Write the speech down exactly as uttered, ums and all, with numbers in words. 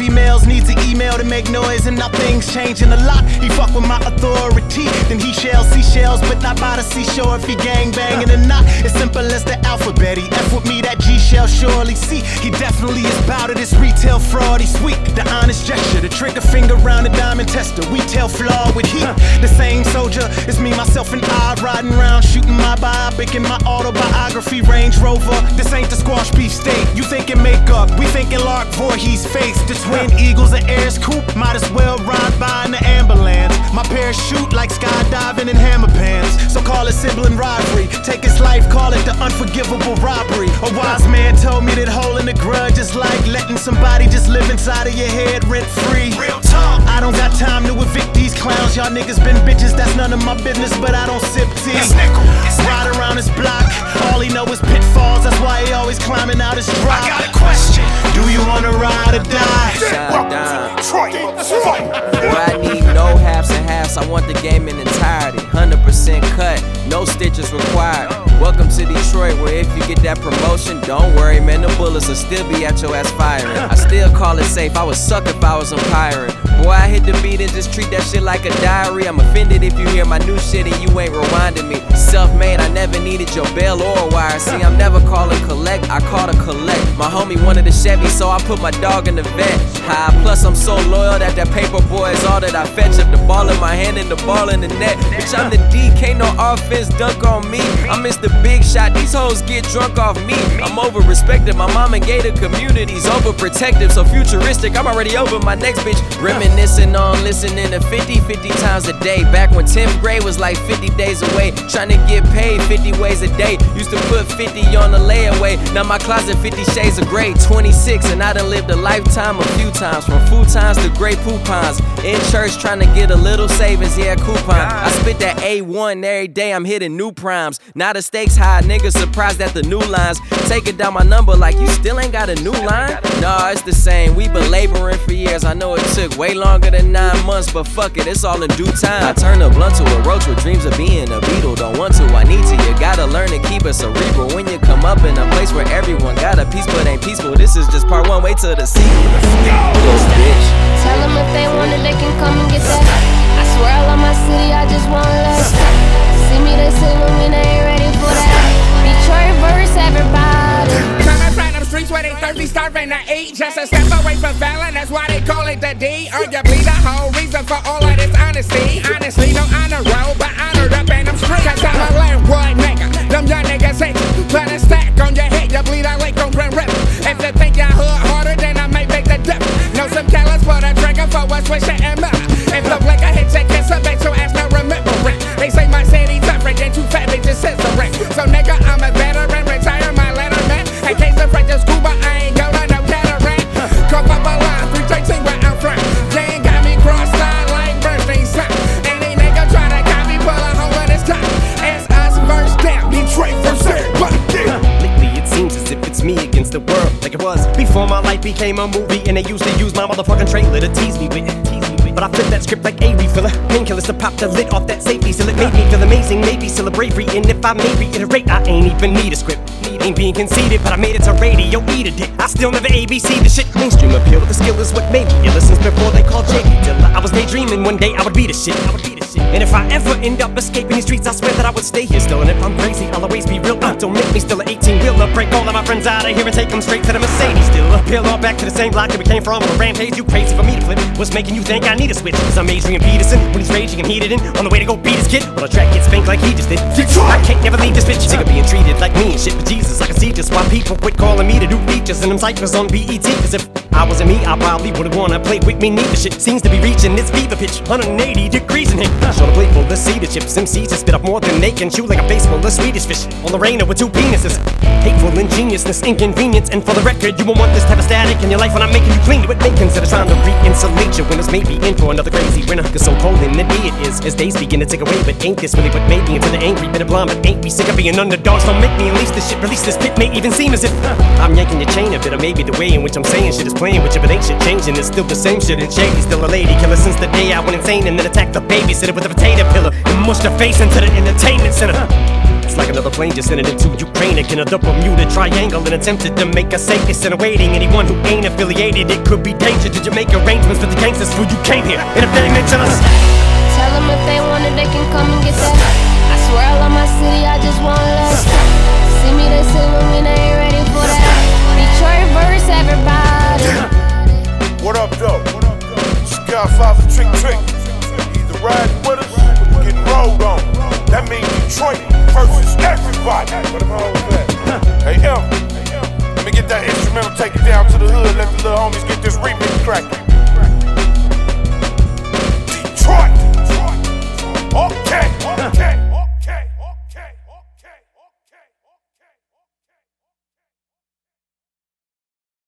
females needs an email to make noise, and now things changing a lot. He fuck with my authority, then he shells seashells, but not by the seashore if he gang banging or not. It's simple as the alphabet. He F with me, that G shall surely see. He definitely is bout to this retail fraud. He's weak, the honest gesture, the trigger finger round the diamond tester. We tell flaw with heat. The same soldier is me, myself, and I riding around shooting my biopic in my autobiography Range Rover. This ain't the squash beef steak. You thinking makeup, we thinking Lark Voorhees face. The twin eagles and airs coupe, might as well ride by in the ambulance. My parachute like skydiving in hammer pants. So call it sibling rivalry. Take his life, call it the unforgivable robbery. A wise man told me that holding a grudge is like letting somebody just live inside of your head rent free. Real talk. I don't got time to evict these clowns. Y'all niggas been bitches, that's none of my business, but I don't sip tea. It's nickel. It's Ride nickel. Around his block, all he know is pitfalls. That's why he always climbing out his drop. I got a question. Do you wanna ride or die? Shine down. Boy, I need no halves and halves. I want the game in entirety. one hundred percent cut, no stitches required. Welcome to Detroit, where if you get that promotion, don't worry, man, the bullets will still be at your ass firing. I still call it safe, I would suck if I was umpiring. Boy, I hit the beat and just treat that shit like a diary. I'm offended if you hear my new shit and you ain't rewinding me. Self-made, I never needed your bell or a wire. See, I'm never calling collect, I call to collect. My homie wanted a Chevy, so I put my dog in the vet. High, plus I'm so loyal that that paper boy is all that I fetch. If the ball in my hand and the ball in the net, bitch, I'm the D, can't no offense dunk on me. I miss the big shot, these hoes get drunk off me. I'm over-respected, my mom and gated communities overprotective, so futuristic, I'm already over my next bitch. Reminiscing on listening to fifty, fifty times a day. Back when tenth grade was like fifty days away. Trying to get paid fifty ways a day. Used to put fifty on the layaway. Now my closet fifty shades of gray. twenty-six and I done lived a lifetime a few times. From futons to gray poupons. In church trying to get a little savings, yeah, coupon. I spit that A one every day, I'm hitting new primes. Now the stakes high, niggas surprised at the new lines. Taking down my number like you still ain't got a new line? Nah, it's the same, we been laboring for years. I know it took way longer than nine months, but fuck it, it's all in due time. I turn a blunt to a roach with dreams of being a beetle. Don't want to, I need to, you gotta learn to keep it cerebral. When you come up in a place where everyone got a piece but ain't peaceful. This is just part one, wait till the sequel. Go, bitch. Tell them if they want it, they can come and get that. I swear I love my city, I just want less. See me, they say when we ain't ready for that. Detroit verse, everybody. Coming from them streets where they thirsty, starving to eat. Just a step away from Fallon, that's why they call it the D. Arguably the whole reason for all of this honesty. Honestly, no honor roll, but honored up in them streets. Cause I'm a landboy nigga, them young niggas hate you. Put a stack on your head, you bleed out like on Grand River. If you think you're hood harder, then I may make the dip. Know some callous for the trigger for a switch and murder. If the blick I hit your kiss, I bet your ass not remembering. They say my city's tougher than too fat, they just censoring. So nigga, I'm a veteran, retire my letterman. In case the French is scuba, I ain't going no cataract. Cuff up a line, three thirteen where I'm from. They ain't got me cross-eyed like birthday sign. Any nigga try to copy, pull a hole in his top. It's us versus them, Detroit versus everybody. Lately it seems as if it's me against the world, like it was before my life became a movie. And they used to use my motherfucking trailer to tease me with. But I flip that script like a refiller. Painkillers to pop the lid off that safety. Still it made me feel amazing, maybe still a bravery. And if I may reiterate, I ain't even need a script. Ain't being conceited, but I made it to radio, eat a dick. I still never A B C the shit. Mainstream appeal, the skill is what made me. Ever since before they called J D Dilla. I was daydreaming one day I would be the shit. I would be the shit. And if I ever end up escaping these streets, I swear that I would stay here still. And if I'm crazy, I'll always be real. Uh, don't make me still an eighteen-wheeler. Break all of my friends out of here and take them straight to the Mercedes. Still appeal all back to the same block that we came from on a rampage. You crazy for me to flip. What's making you think I need a switch? Cause I'm Adrian Peterson when he's raging and heated in. On the way to go beat his kid. On a track gets spanked like he just did. Detroit. I can't never leave this bitch. Sick of being treated like me and shit. But Jesus, I can see just why people quit calling me to do features and them cyphers on B E T. Cause if I wasn't me, I probably would've wanna play with me. Neither shit seems to be reaching its fever pitch. one hundred eighty degrees in here. Show the playful, the cedar chips. M Cs that spit up more than they can chew like a face full of Swedish fish. On the rainer with two penises. Hateful ingeniousness, inconvenience. And for the record, you won't want this type of static in your life when I'm making you clean to it. Make consider trying to re-insulate your windows. Maybe in for another crazy winter. Cause so cold in the day it is. As days begin to take away. But ain't this really what made me into the angry bit of blonde? But ain't we sick of being underdogs? Don't make me unleash this shit. Release this pit. May even seem as if I'm yanking your chain a bit. Or maybe the way in which I'm saying shit is playing with you. But ain't shit changing. It's still the same shit. And shady still a lady killer since the day I went insane. And then attacked the babysitter with a potato pillar. And mushed her face into the entertainment center. Looks like another plane descended into Ukraine again, the Bermuda Triangle, and attempted to make us safe. Instead of waiting, anyone who ain't affiliated, it could be danger. Did you make arrangements for the gangsters before you came here? And if they mention us, tell them if they want it, they can come and get that. I swear I love my city, I just want less. See me, they say when we ain't ready for that. Detroit verse, everybody. What up, though? It's Godfather Trick Trick. Either riding with us or you getting rolled on. That means Detroit versus everybody. What am I with that? Hey, M, let me get that instrumental, take it down to the hood, let the little homies get this remix cracking.